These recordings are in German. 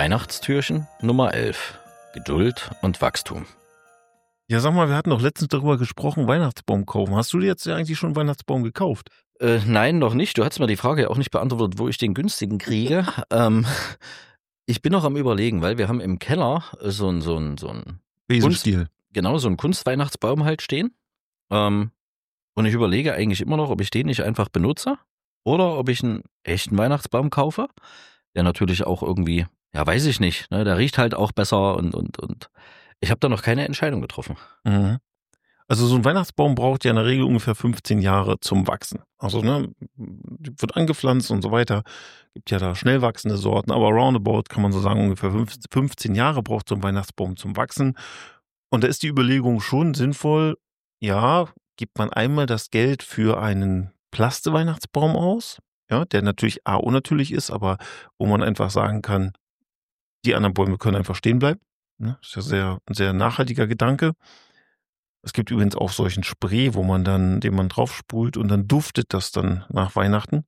Weihnachtstürchen Nummer 11. Geduld und Wachstum. Ja, sag mal, wir hatten doch letztens darüber gesprochen, Weihnachtsbaum kaufen. Hast du dir jetzt eigentlich schon einen Weihnachtsbaum gekauft? Nein, noch nicht. Du hast mir die Frage ja auch nicht beantwortet, wo ich den günstigen kriege. Ich bin noch am Überlegen, weil wir haben im Keller so ein Besenstiel. genau, so einen Kunstweihnachtsbaum halt stehen. Und ich überlege eigentlich immer noch, ob ich den nicht einfach benutze oder ob ich einen echten Weihnachtsbaum kaufe, der natürlich auch irgendwie, ja, weiß ich nicht, ne, der riecht halt auch besser und ich habe da noch keine Entscheidung getroffen. Mhm. Also so ein Weihnachtsbaum braucht ja in der Regel ungefähr 15 Jahre zum Wachsen. Also wird angepflanzt und so weiter. Gibt ja da schnell wachsende Sorten, aber roundabout kann man so sagen, ungefähr 15 Jahre braucht so ein Weihnachtsbaum zum Wachsen. Und da ist die Überlegung schon sinnvoll, ja, gibt man einmal das Geld für einen Plaste-Weihnachtsbaum aus, ja, der natürlich unnatürlich ist, aber wo man einfach sagen kann, die anderen Bäume können einfach stehen bleiben. Ne? Das ist ja ein sehr nachhaltiger Gedanke. Es gibt übrigens auch solchen Spray, den man drauf sprüht und dann duftet das dann nach Weihnachten.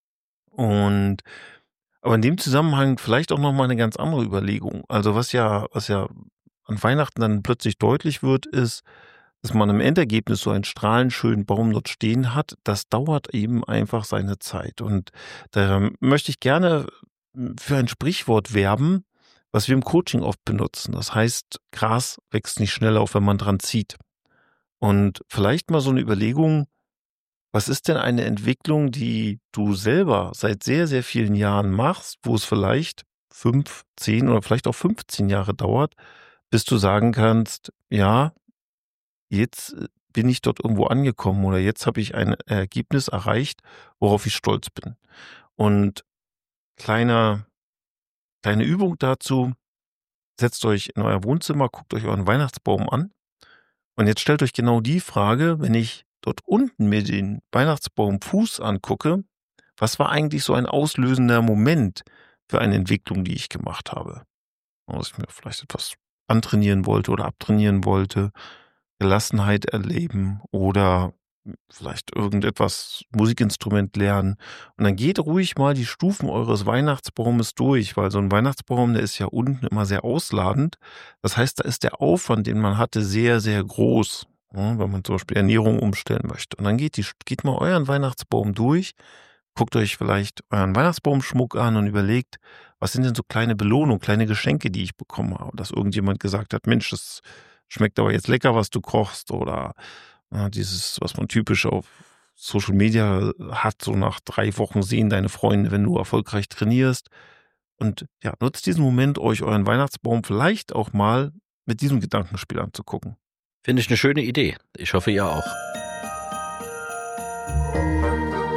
Aber in dem Zusammenhang vielleicht auch nochmal eine ganz andere Überlegung. Also was ja an Weihnachten dann plötzlich deutlich wird, ist, dass man im Endergebnis so einen strahlenschönen Baum dort stehen hat. Das dauert eben einfach seine Zeit. Und da möchte ich gerne für ein Sprichwort werben, was wir im Coaching oft benutzen. Das heißt, Gras wächst nicht schneller auf, wenn man dran zieht. Und vielleicht mal so eine Überlegung, was ist denn eine Entwicklung, die du selber seit sehr, sehr vielen Jahren machst, wo es vielleicht 5, 10 oder vielleicht auch 15 Jahre dauert, bis du sagen kannst, ja, jetzt bin ich dort irgendwo angekommen oder jetzt habe ich ein Ergebnis erreicht, worauf ich stolz bin. Und kleine Übung dazu, setzt euch in euer Wohnzimmer, guckt euch euren Weihnachtsbaum an und jetzt stellt euch genau die Frage, wenn ich dort unten mir den Weihnachtsbaumfuß angucke, was war eigentlich so ein auslösender Moment für eine Entwicklung, die ich gemacht habe? Dass ich mir vielleicht etwas antrainieren wollte oder abtrainieren wollte, Gelassenheit erleben oder vielleicht irgendetwas, Musikinstrument lernen. Und dann geht ruhig mal die Stufen eures Weihnachtsbaumes durch, weil so ein Weihnachtsbaum, der ist ja unten immer sehr ausladend. Das heißt, da ist der Aufwand, den man hatte, sehr, sehr groß, ja, wenn man zum Beispiel Ernährung umstellen möchte. Und dann geht mal euren Weihnachtsbaum durch, guckt euch vielleicht euren Weihnachtsbaumschmuck an und überlegt, was sind denn so kleine Belohnungen, kleine Geschenke, die ich bekommen habe. Dass irgendjemand gesagt hat, Mensch, das schmeckt aber jetzt lecker, was du kochst, oder dieses, was man typisch auf Social Media hat, so nach 3 Wochen sehen deine Freunde, wenn du erfolgreich trainierst. Und ja, nutzt diesen Moment, euch euren Weihnachtsbaum vielleicht auch mal mit diesem Gedankenspiel anzugucken. Finde ich eine schöne Idee. Ich hoffe, ihr auch.